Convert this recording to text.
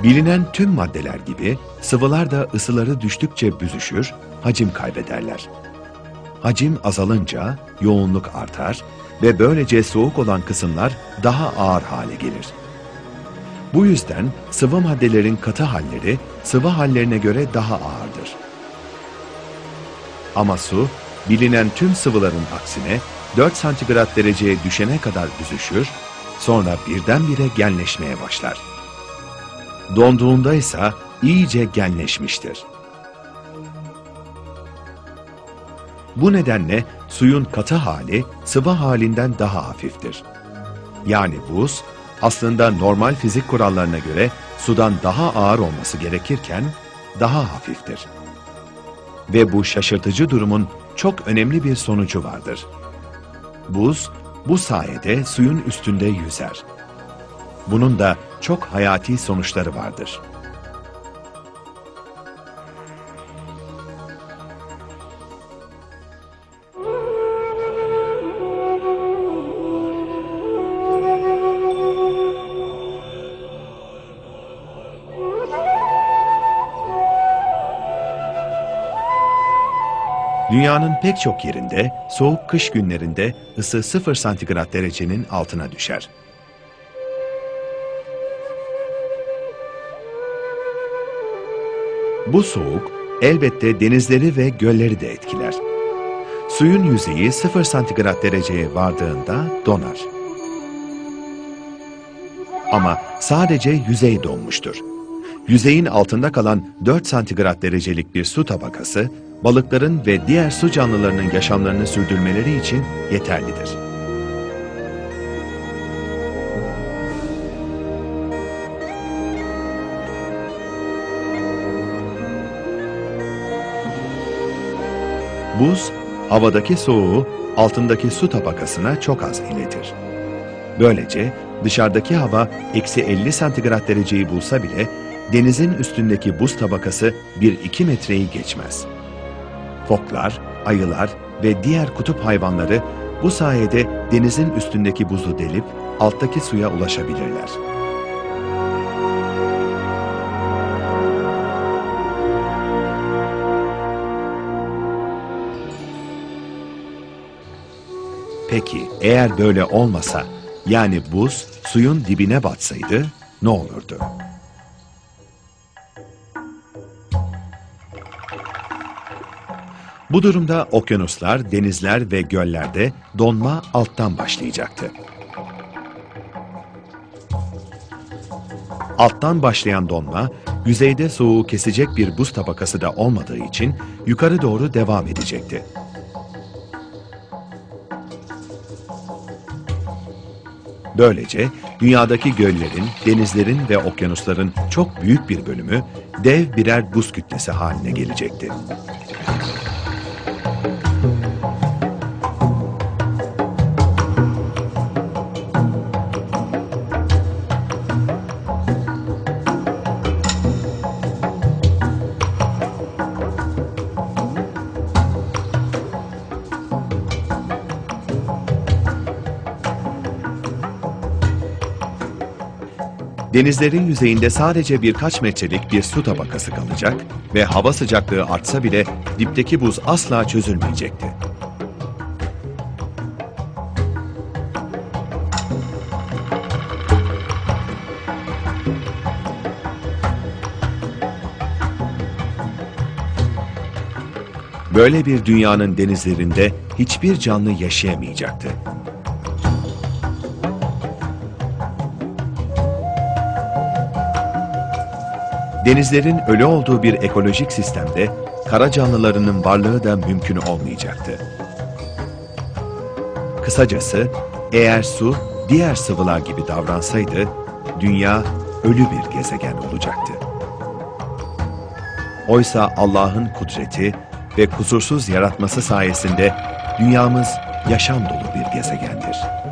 Bilinen tüm maddeler gibi sıvılar da ısıları düştükçe büzüşür, hacim kaybederler. Hacim azalınca yoğunluk artar ve böylece soğuk olan kısımlar daha ağır hale gelir. Bu yüzden sıvı maddelerin katı halleri sıvı hallerine göre daha ağırdır. Ama su, bilinen tüm sıvıların aksine 4 santigrat dereceye düşene kadar büzüşür, sonra birdenbire genleşmeye başlar. Donduğunda ise iyice genleşmiştir. Bu nedenle suyun katı hali sıvı halinden daha hafiftir. Yani buz, aslında normal fizik kurallarına göre sudan daha ağır olması gerekirken daha hafiftir. Ve bu şaşırtıcı durumun çok önemli bir sonucu vardır. Buz, bu sayede suyun üstünde yüzer. Bunun da çok hayati sonuçları vardır. Dünyanın pek çok yerinde soğuk kış günlerinde ısı 0 santigrat derecenin altına düşer. Bu soğuk elbette denizleri ve gölleri de etkiler. Suyun yüzeyi 0 santigrat dereceye vardığında donar. Ama sadece yüzey donmuştur. Yüzeyin altında kalan 4 santigrat derecelik bir su tabakası, balıkların ve diğer su canlılarının yaşamlarını sürdürmeleri için yeterlidir. Buz, havadaki soğuğu altındaki su tabakasına çok az iletir. Böylece dışarıdaki hava eksi 50 santigrat dereceyi bulsa bile denizin üstündeki buz tabakası 1-2 metreyi geçmez. Foklar, ayılar ve diğer kutup hayvanları bu sayede denizin üstündeki buzu delip alttaki suya ulaşabilirler. Peki eğer böyle olmasa, yani buz suyun dibine batsaydı ne olurdu? Bu durumda okyanuslar, denizler ve göllerde donma alttan başlayacaktı. Alttan başlayan donma, yüzeyde soğuğu kesecek bir buz tabakası da olmadığı için yukarı doğru devam edecekti. Böylece dünyadaki göllerin, denizlerin ve okyanusların çok büyük bir bölümü dev birer buz kütlesi haline gelecekti. Denizlerin yüzeyinde sadece birkaç metrelik bir su tabakası kalacak ve hava sıcaklığı artsa bile dipteki buz asla çözülmeyecekti. Böyle bir dünyanın denizlerinde hiçbir canlı yaşayamayacaktı. Denizlerin ölü olduğu bir ekolojik sistemde kara canlılarının varlığı da mümkün olmayacaktı. Kısacası eğer su diğer sıvılar gibi davransaydı dünya ölü bir gezegen olacaktı. Oysa Allah'ın kudreti ve kusursuz yaratması sayesinde dünyamız yaşam dolu bir gezegendir.